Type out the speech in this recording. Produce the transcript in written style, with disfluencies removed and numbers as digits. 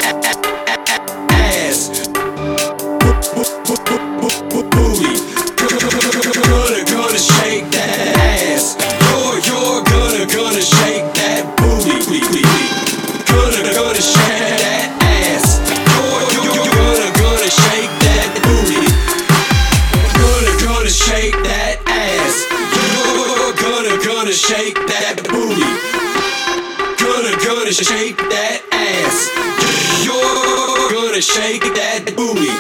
ass. Booty. Gonna shake that ass. You're gonna shake that booty. Gonna shake that ass. You're gonna shake that booty. Gonna shake that ass. You're gonna shake that booty. Gonna shake that ass. You're gonna shake that booty.